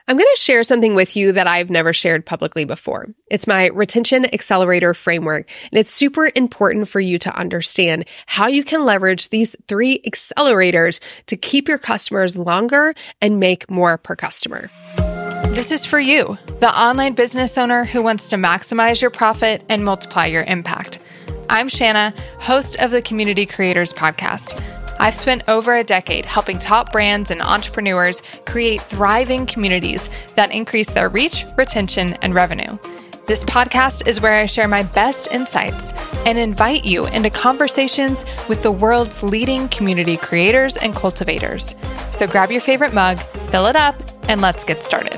I'm going to share something with you that I've never shared publicly before. It's my Retention Accelerator Framework, and it's super important for you to understand how you can leverage these 3 accelerators to keep your customers longer and make more per customer. This is for you, the online business owner who wants to maximize your profit and multiply your impact. I'm Shanna, host of the Community Creators Podcast. I've spent over a decade helping top brands and entrepreneurs create thriving communities that increase their reach, retention, and revenue. This podcast is where I share my best insights and invite you into conversations with the world's leading community creators and cultivators. So grab your favorite mug, fill it up, and let's get started.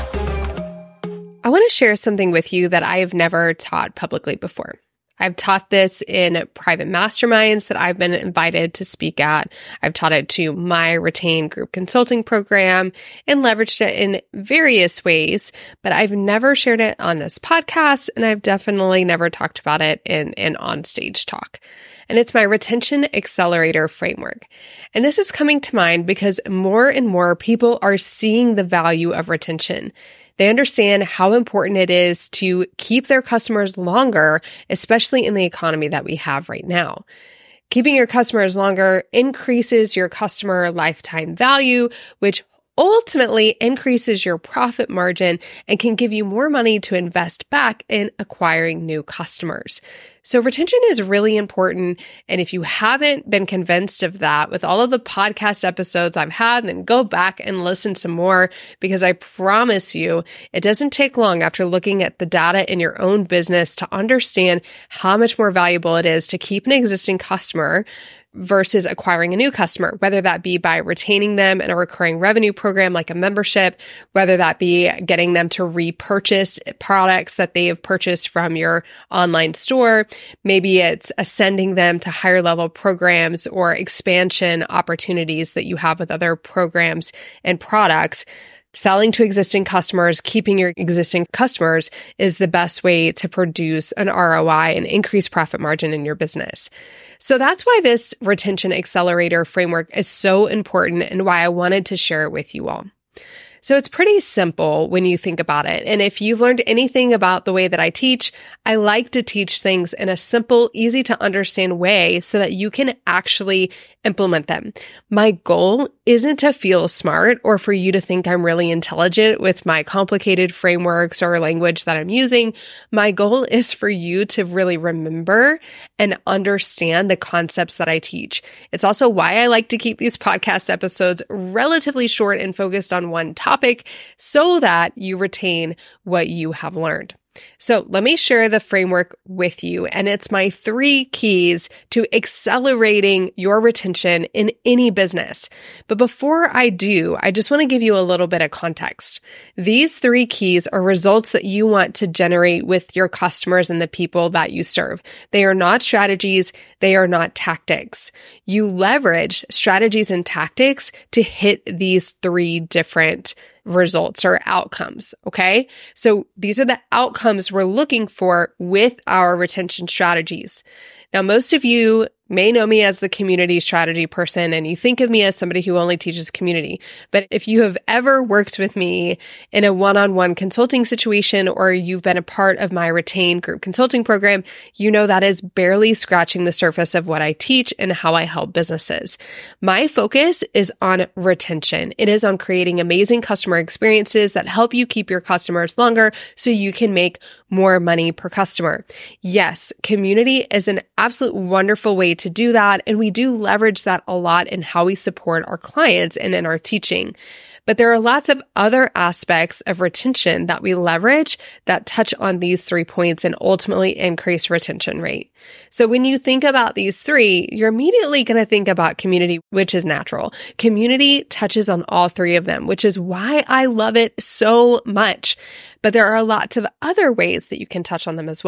I want to share something with you that I have never taught publicly before. I've taught this in private masterminds that I've been invited to speak at. I've taught it to my Retain group consulting program and leveraged it in various ways, but I've never shared it on this podcast, and I've definitely never talked about it in an on-stage talk. And it's my Retention Accelerator Framework. And this is coming to mind because more and more people are seeing the value of retention. They understand how important it is to keep their customers longer, especially in the economy that we have right now. Keeping your customers longer increases your customer lifetime value, which ultimately increases your profit margin and can give you more money to invest back in acquiring new customers. So retention is really important. And if you haven't been convinced of that with all of the podcast episodes I've had, then go back and listen to more, because I promise you, it doesn't take long after looking at the data in your own business to understand how much more valuable it is to keep an existing customer versus acquiring a new customer, whether that be by retaining them in a recurring revenue program like a membership, whether that be getting them to repurchase products that they have purchased from your online store. Maybe it's ascending them to higher level programs or expansion opportunities that you have with other programs and products. Selling to existing customers, keeping your existing customers is the best way to produce an ROI and increase profit margin in your business. So that's why this Retention Accelerator Framework is so important and why I wanted to share it with you all. So it's pretty simple when you think about it. And if you've learned anything about the way that I teach, I like to teach things in a simple, easy to understand way so that you can actually implement them. My goal isn't to feel smart or for you to think I'm really intelligent with my complicated frameworks or language that I'm using. My goal is for you to really remember and understand the concepts that I teach. It's also why I like to keep these podcast episodes relatively short and focused on one topic so that you retain what you have learned. So let me share the framework with you, and it's my 3 keys to accelerating your retention in any business. But before I do, I just want to give you a little bit of context. These 3 keys are results that you want to generate with your customers and the people that you serve. They are not strategies. They are not tactics. You leverage strategies and tactics to hit these 3 different results or outcomes. Okay. So these are the outcomes we're looking for with our retention strategies. Now, most of you may know me as the community strategy person, and you think of me as somebody who only teaches community. But if you have ever worked with me in a one-on-one consulting situation, or you've been a part of my Retain group consulting program, you know that is barely scratching the surface of what I teach and how I help businesses. My focus is on retention. It is on creating amazing customer experiences that help you keep your customers longer so you can make more money per customer. Yes, community is an absolute wonderful way to do that. And we do leverage that a lot in how we support our clients and in our teaching. But there are lots of other aspects of retention that we leverage that touch on these 3 points and ultimately increase retention rate. So when you think about these 3, you're immediately going to think about community, which is natural. Community touches on all 3 of them, which is why I love it so much. But there are lots of other ways that you can touch on them as well.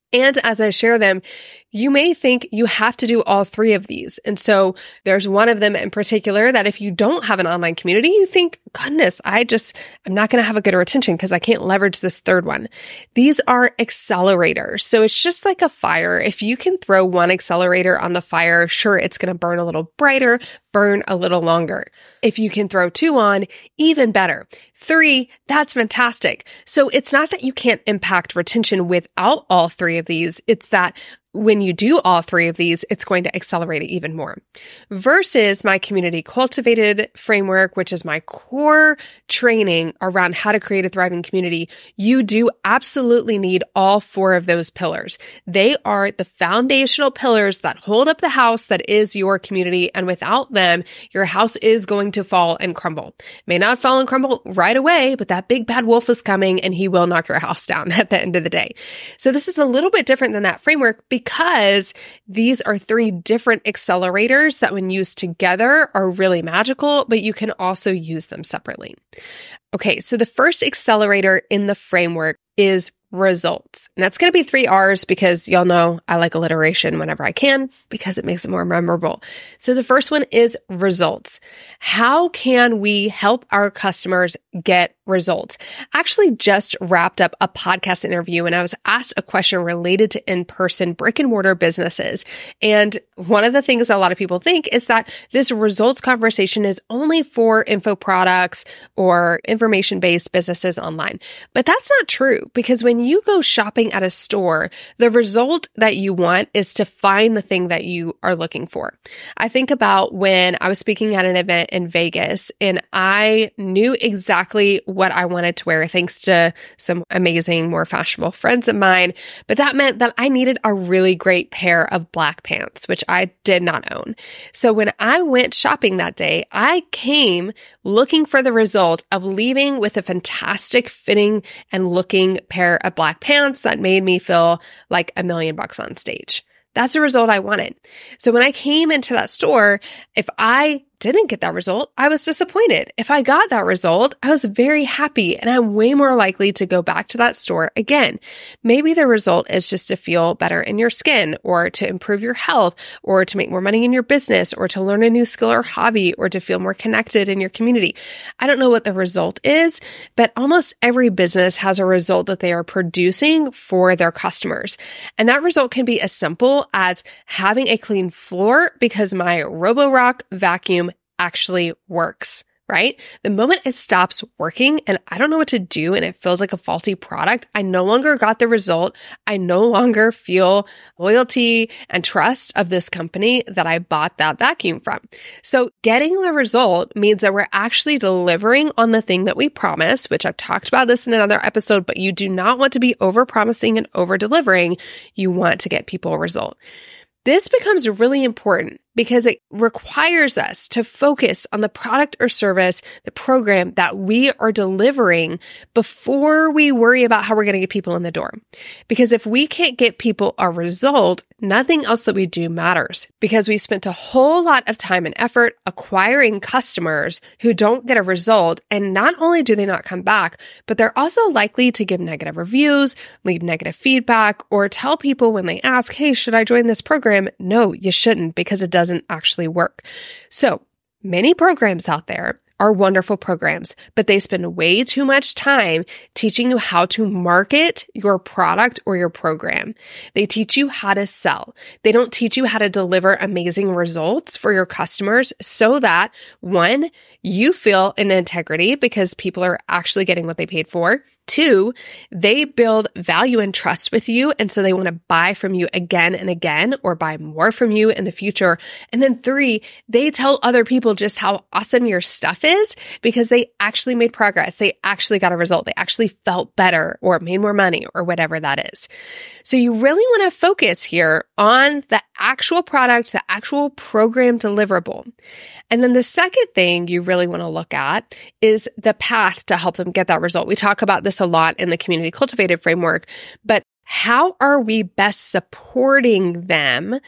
And as I share them, you may think you have to do all three of these. And so there's one of them in particular that if you don't have an online community, you think, goodness, I'm not going to have a good retention because I can't leverage this third one. These are accelerators. So it's just like a fire. If you can throw one accelerator on the fire, sure, it's going to burn a little brighter, burn a little longer. If you can throw 2 on, even better. 3, that's fantastic. So it's not that you can't impact retention without all 3 of these. It's that when you do all 3 of these, it's going to accelerate it even more. Versus my Community Cultivated framework, which is my core training around how to create a thriving community, you do absolutely need all 4 of those pillars. They are the foundational pillars that hold up the house that is your community. And without them, your house is going to fall and crumble. May not fall and crumble right away, but that big bad wolf is coming and he will knock your house down at the end of the day. So this is a little bit different than that framework because these are 3 different accelerators that when used together are really magical, but you can also use them separately. Okay, so the first accelerator in the framework is results. And that's going to be 3 R's because y'all know I like alliteration whenever I can because it makes it more memorable. So the first one is results. How can we help our customers get results? I actually just wrapped up a podcast interview and I was asked a question related to in-person brick and mortar businesses. And one of the things that a lot of people think is that this results conversation is only for info products or information-based businesses online. But that's not true because when you go shopping at a store, the result that you want is to find the thing that you are looking for. I think about when I was speaking at an event in Vegas and I knew exactly what I wanted to wear thanks to some amazing, more fashionable friends of mine. But that meant that I needed a really great pair of black pants, which I did not own. So when I went shopping that day, I came looking for the result of leaving with a fantastic fitting and looking pair of black pants that made me feel like $1 million on stage. That's a result I wanted. So when I came into that store, if I didn't get that result, I was disappointed. If I got that result, I was very happy and I'm way more likely to go back to that store again. Maybe the result is just to feel better in your skin or to improve your health or to make more money in your business or to learn a new skill or hobby or to feel more connected in your community. I don't know what the result is, but almost every business has a result that they are producing for their customers. And that result can be as simple as having a clean floor because my Roborock vacuum actually works, right? The moment it stops working and I don't know what to do and it feels like a faulty product, I no longer got the result. I no longer feel loyalty and trust of this company that I bought that vacuum from. So getting the result means that we're actually delivering on the thing that we promised, which I've talked about this in another episode, but you do not want to be over-promising and over-delivering. You want to get people a result. This becomes really important because it requires us to focus on the product or service, the program that we are delivering before we worry about how we're going to get people in the door. Because if we can't get people a result, nothing else that we do matters because we spent a whole lot of time and effort acquiring customers who don't get a result. And not only do they not come back, but they're also likely to give negative reviews, leave negative feedback, or tell people when they ask, hey, should I join this program? No, you shouldn't because it doesn't actually work. So many programs out there are wonderful programs, but they spend way too much time teaching you how to market your product or your program. They teach you how to sell. They don't teach you how to deliver amazing results for your customers so that, one, you feel in integrity because people are actually getting what they paid for. 2, they build value and trust with you. And so they want to buy from you again and again or buy more from you in the future. And then 3, they tell other people just how awesome your stuff is because they actually made progress. They actually got a result. They actually felt better or made more money or whatever that is. So you really want to focus here on the actual product, the actual program deliverable. And then the second thing you really want to look at is the path to help them get that result. We talk about this a lot in the Community Cultivated framework, but how are we best supporting them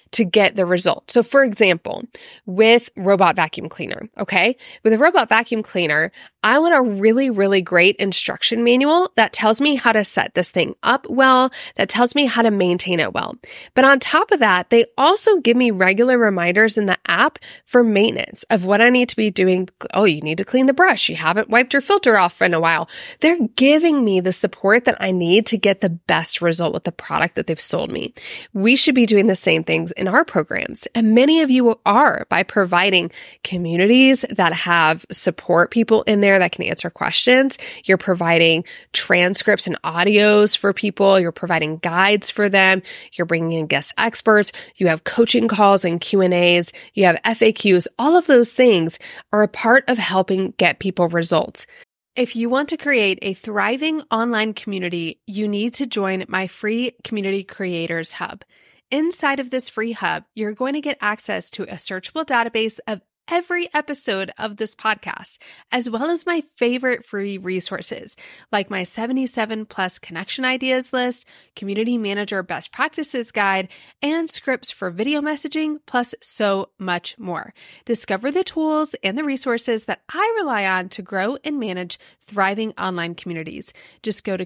to get the result. So for example, with robot vacuum cleaner, okay? With a robot vacuum cleaner, I want a really, really great instruction manual that tells me how to set this thing up well, that tells me how to maintain it well. But on top of that, they also give me regular reminders in the app for maintenance of what I need to be doing. Oh, you need to clean the brush. You haven't wiped your filter off in a while. They're giving me the support that I need to get the best result with the product that they've sold me. We should be doing the same things in our programs. And many of you are by providing communities that have support people in there that can answer questions. You're providing transcripts and audios for people. You're providing guides for them. You're bringing in guest experts. You have coaching calls and Q&As. You have FAQs. All of those things are a part of helping get people results. If you want to create a thriving online community, you need to join my free Community Creators Hub. Inside of this free hub, you're going to get access to a searchable database of every episode of this podcast, as well as my favorite free resources, like my 77 plus connection ideas list, community manager best practices guide, and scripts for video messaging, plus so much more. Discover the tools and the resources that I rely on to grow and manage thriving online communities. Just go to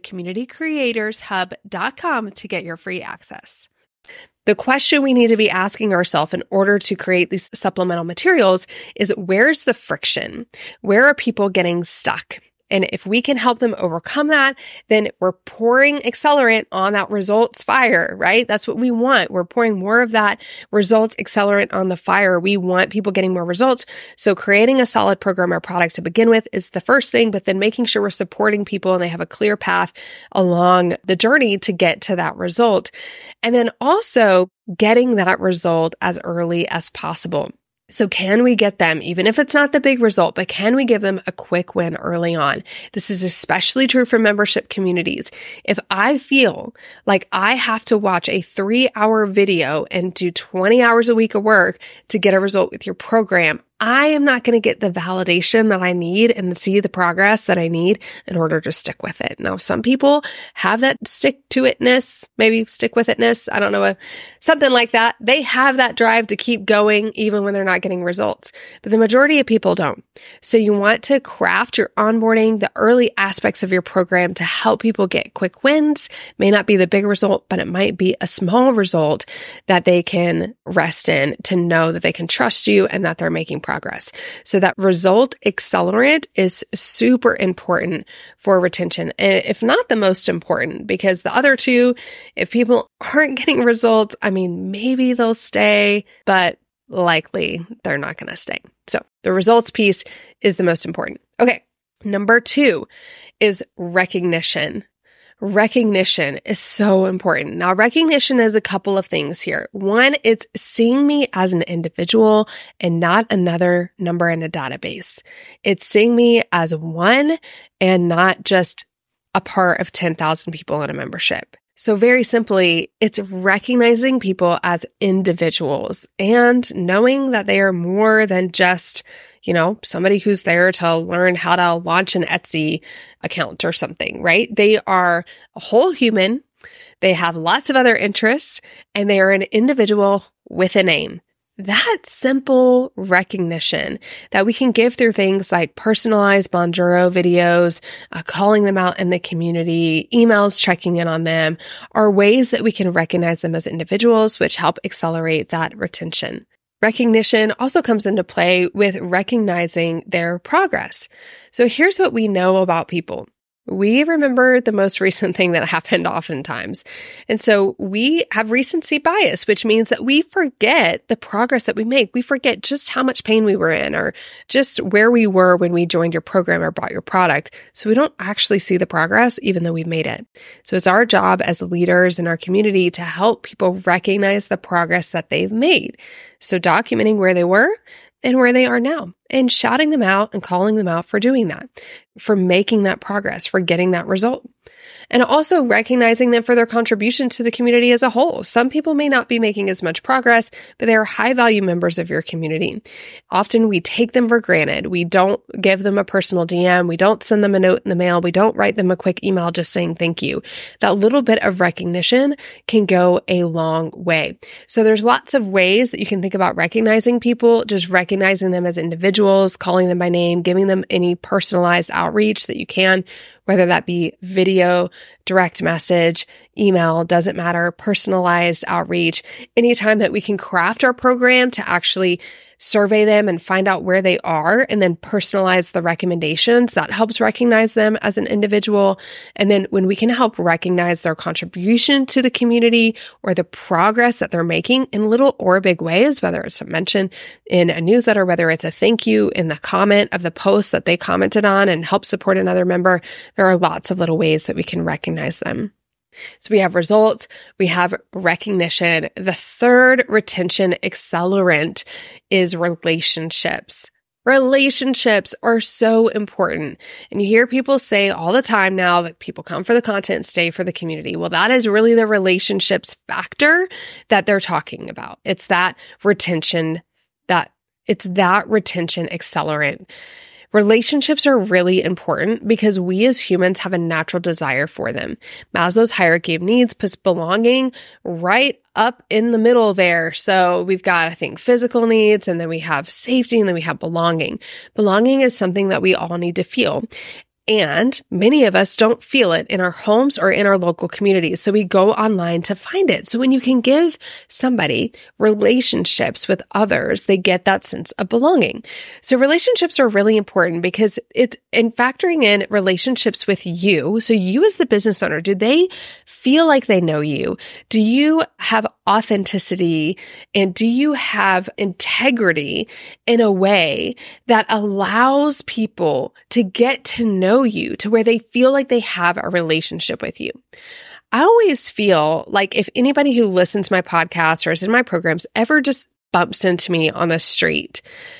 communitycreatorshub.com to get your free access. The question we need to be asking ourselves in order to create these supplemental materials is, where's the friction? Where are people getting stuck? And if we can help them overcome that, then we're pouring accelerant on that results fire, right? That's what we want. We're pouring more of that results accelerant on the fire. We want people getting more results. So creating a solid program or product to begin with is the first thing, but then making sure we're supporting people and they have a clear path along the journey to get to that result. And then also getting that result as early as possible. So can we get them, even if it's not the big result, but can we give them a quick win early on? This is especially true for membership communities. If I feel like I have to watch a 3-hour video and do 20 hours a week of work to get a result with your program, I am not going to get the validation that I need and see the progress that I need in order to stick with it. Now, some people have that stick to itness, maybe stick with itness. I don't know, something like that. They have that drive to keep going even when they're not getting results, but the majority of people don't. So you want to craft your onboarding, the early aspects of your program to help people get quick wins. May not be the big result, but it might be a small result that they can rest in to know that they can trust you and that they're making progress. So that result accelerant is super important for retention. And if not the most important, because the other two, if people aren't getting results, I mean, maybe they'll stay, but likely they're not going to stay. So the results piece is the most important. Okay. Number 2 is recognition. Recognition is so important. Now, recognition is a couple of things here. One, it's seeing me as an individual and not another number in a database. It's seeing me as one and not just a part of 10,000 people in a membership. So very simply, it's recognizing people as individuals and knowing that they are more than just, somebody who's there to learn how to launch an Etsy account or something, right? They are a whole human. They have lots of other interests and they are an individual with a name. That simple recognition that we can give through things like personalized Bonjoro videos, calling them out in the community, emails checking in on them, are ways that we can recognize them as individuals, which help accelerate that retention. Recognition also comes into play with recognizing their progress. So here's what we know about people. We remember the most recent thing that happened oftentimes. And so we have recency bias, which means that we forget the progress that we make. We forget just how much pain we were in or just where we were when we joined your program or bought your product. So we don't actually see the progress, even though we've made it. So it's our job as leaders in our community to help people recognize the progress that they've made. So documenting where they were and where they are now, and shouting them out and calling them out for doing that, for making that progress, for getting that result. and also recognizing them for their contribution to the community as a whole. Some people may not be making as much progress, but they are high value members of your community. Often we take them for granted. We don't give them a personal DM. We don't send them a note in the mail. We don't write them a quick email just saying thank you. That little bit of recognition can go a long way. So there's lots of ways that you can think about recognizing people, just recognizing them as individuals, calling them by name, giving them any personalized outreach that you can, whether that be video, direct message, email, doesn't matter, personalized outreach. Anytime that we can craft our program to actually survey them and find out where they are and then personalize the recommendations, that helps recognize them as an individual. And then when we can help recognize their contribution to the community or the progress that they're making in little or big ways, whether it's a mention in a newsletter, whether it's a thank you in the comment of the post that they commented on and help support another member, there are lots of little ways that we can recognize them. So we have results, we have recognition. The third retention accelerant is relationships. Relationships are so important. And you hear people say all the time now that people come for the content and stay for the community. Well, that is really the relationships factor that they're talking about. It's that retention accelerant. Relationships are really important because we as humans have a natural desire for them. Maslow's hierarchy of needs puts belonging right up in the middle there. So we've got, I think, physical needs, and then we have safety, and then we have belonging. Belonging is something that we all need to feel. And many of us don't feel it in our homes or in our local communities. So we go online to find it. So when you can give somebody relationships with others, they get that sense of belonging. So relationships are really important because it's in factoring in relationships with you. So you as the business owner, do they feel like they know you? Do you have authenticity and do you have integrity in a way that allows people to get to know you to where they feel like they have a relationship with you? I always feel like if anybody who listens to my podcast or is in my programs ever just bumps into me on the street,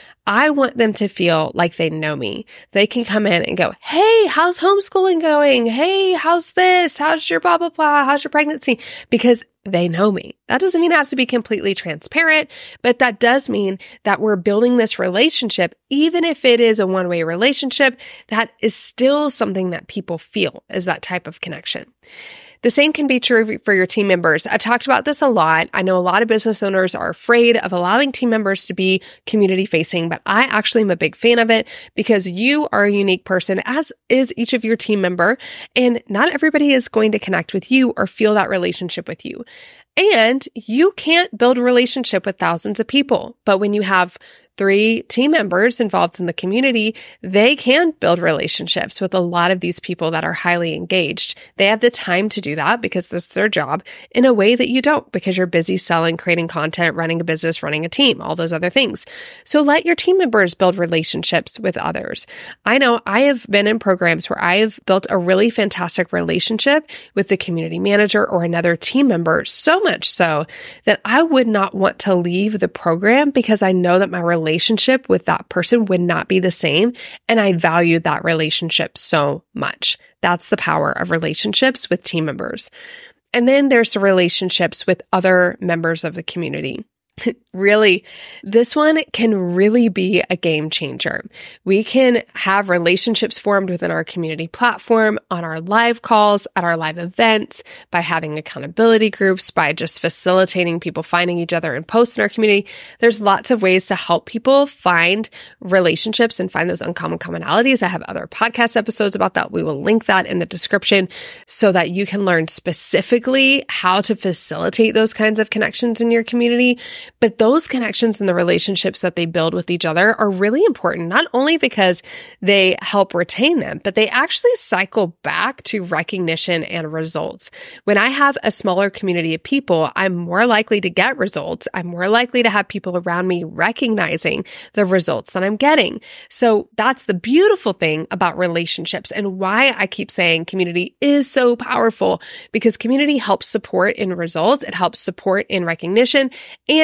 I want them to feel like they know me. They can come in and go, hey, how's homeschooling going? Hey, how's this? How's your blah, blah, blah? How's your pregnancy? Because they know me. That doesn't mean I have to be completely transparent, but that does mean that we're building this relationship. Even if it is a one-way relationship, that is still something that people feel is that type of connection. The same can be true for your team members. I've talked about this a lot. I know a lot of business owners are afraid of allowing team members to be community facing, but I actually am a big fan of it because you are a unique person, as is each of your team member, and not everybody is going to connect with you or feel that relationship with you. And you can't build a relationship with thousands of people, but when you have 3 team members involved in the community, they can build relationships with a lot of these people that are highly engaged. They have the time to do that because that's their job in a way that you don't because you're busy selling, creating content, running a business, running a team, all those other things. So let your team members build relationships with others. I know I have been in programs where I have built a really fantastic relationship with the community manager or another team member, so much so that I would not want to leave the program because I know that my relationship with that person would not be the same. And I valued that relationship so much. That's the power of relationships with team members. And then there's the relationships with other members of the community. Really, this one can really be a game changer. We can have relationships formed within our community platform, on our live calls, at our live events, by having accountability groups, by just facilitating people finding each other and posts in our community. There's lots of ways to help people find relationships and find those uncommon commonalities. I have other podcast episodes about that. We will link that in the description so that you can learn specifically how to facilitate those kinds of connections in your community. But those connections and the relationships that they build with each other are really important, not only because they help retain them, but they actually cycle back to recognition and results. When I have a smaller community of people, I'm more likely to get results. I'm more likely to have people around me recognizing the results that I'm getting. So that's the beautiful thing about relationships and why I keep saying community is so powerful, because community helps support in results. It helps support in recognition, and it helps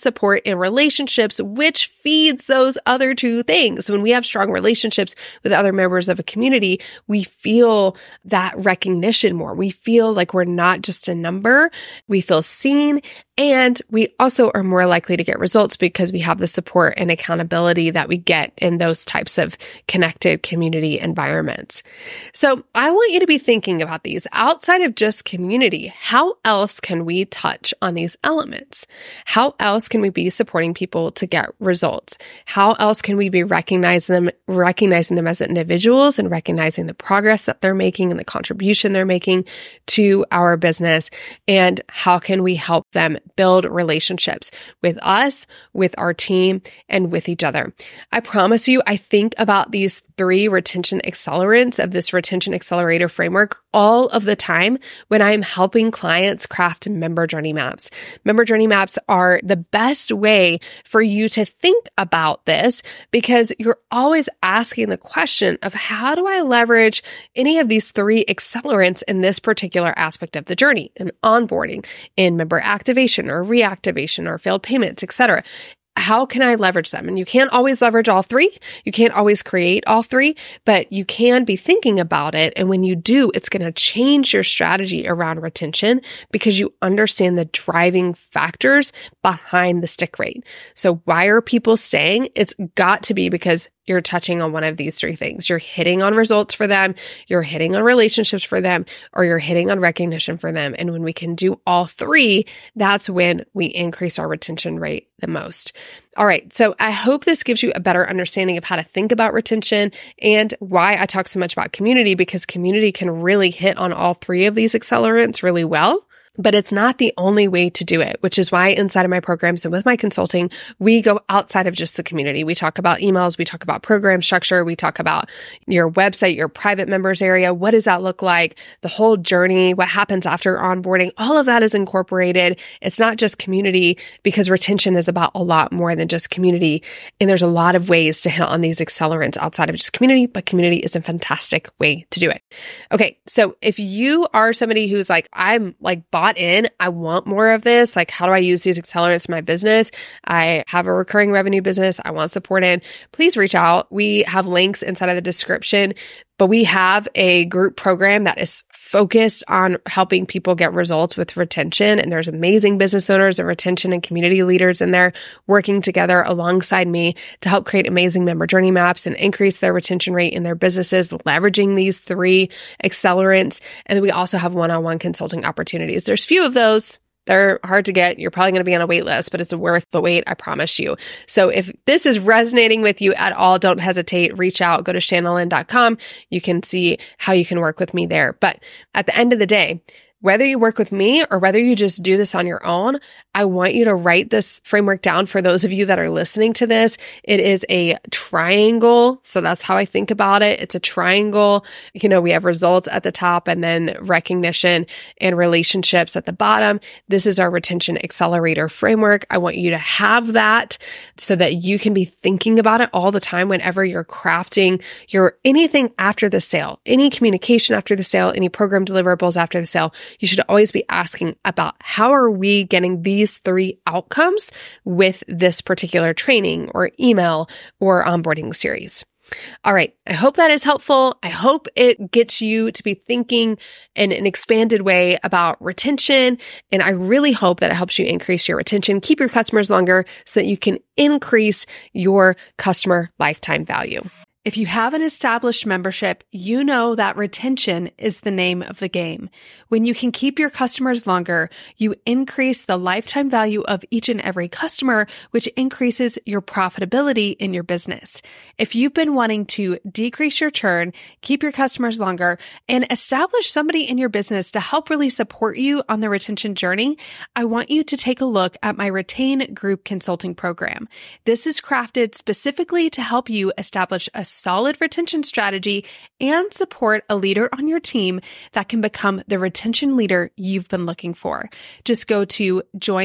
support in relationships, which feeds those other two things. When we have strong relationships with other members of a community, we feel that recognition more. We feel like we're not just a number. We feel seen. And we also are more likely to get results because we have the support and accountability that we get in those types of connected community environments. So I want you to be thinking about these outside of just community. How else can we touch on these elements? How else can we be supporting people to get results? How else can we be recognizing them as individuals and recognizing the progress that they're making and the contribution they're making to our business? And how can we help them build relationships with us, with our team, and with each other? I promise you, I think about these 3 retention accelerants of this retention accelerator framework all of the time when I'm helping clients craft member journey maps. Member journey maps are the best way for you to think about this because you're always asking the question of how do I leverage any of these 3 accelerants in this particular aspect of the journey, in onboarding, in member activation or reactivation or failed payments, etc. How can I leverage them? And you can't always leverage all 3. You can't always create all 3, but you can be thinking about it. And when you do, it's going to change your strategy around retention because you understand the driving factors behind the stick rate. So why are people staying? It's got to be because you're touching on one of these 3 things. You're hitting on results for them, you're hitting on relationships for them, or you're hitting on recognition for them. And when we can do all 3, that's when we increase our retention rate the most. All right. So I hope this gives you a better understanding of how to think about retention and why I talk so much about community, because community can really hit on all 3 of these accelerants really well. But it's not the only way to do it, which is why inside of my programs and with my consulting, we go outside of just the community. We talk about emails, we talk about program structure, we talk about your website, your private members area. What does that look like? The whole journey, what happens after onboarding, all of that is incorporated. It's not just community because retention is about a lot more than just community. And there's a lot of ways to hit on these accelerants outside of just community, but community is a fantastic way to do it. Okay. So if you are somebody who's like, I'm like bought in, I want more of this. Like, how do I use these accelerants in my business? I have a recurring revenue business I want support in. Please reach out. We have links inside of the description, but we have a group program that is focused on helping people get results with retention. And there's amazing business owners and retention and community leaders in there working together alongside me to help create amazing member journey maps and increase their retention rate in their businesses, leveraging these 3 accelerants. And then we also have one-on-one consulting opportunities. There's few of those. They're hard to get. You're probably going to be on a wait list, but it's worth the wait, I promise you. So if this is resonating with you at all, don't hesitate. Reach out. Go to shanalynn.com. You can see how you can work with me there. But at the end of the day, whether you work with me or whether you just do this on your own, I want you to write this framework down for those of you that are listening to this. It is a triangle. So that's how I think about it. It's a triangle. We have results at the top and then recognition and relationships at the bottom. This is our retention accelerator framework. I want you to have that so that you can be thinking about it all the time whenever you're crafting your anything after the sale, any communication after the sale, any program deliverables after the sale. You should always be asking about how are we getting these 3 outcomes with this particular training or email or onboarding series. All right. I hope that is helpful. I hope it gets you to be thinking in an expanded way about retention. And I really hope that it helps you increase your retention, keep your customers longer so that you can increase your customer lifetime value. If you have an established membership, you know that retention is the name of the game. When you can keep your customers longer, you increase the lifetime value of each and every customer, which increases your profitability in your business. If you've been wanting to decrease your churn, keep your customers longer, and establish somebody in your business to help really support you on the retention journey, I want you to take a look at my Retain Group Consulting Program. This is crafted specifically to help you establish a solid retention strategy and support a leader on your team that can become the retention leader you've been looking for. Just go to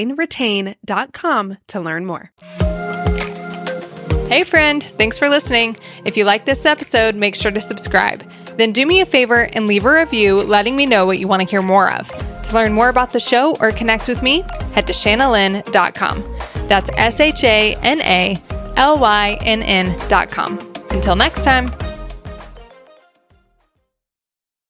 joinretain.com to learn more. Hey friend, thanks for listening. If you like this episode, make sure to subscribe. Then do me a favor and leave a review letting me know what you want to hear more of. To learn more about the show or connect with me, head to shanalynn.com. That's SHANALYNN.com. Until next time.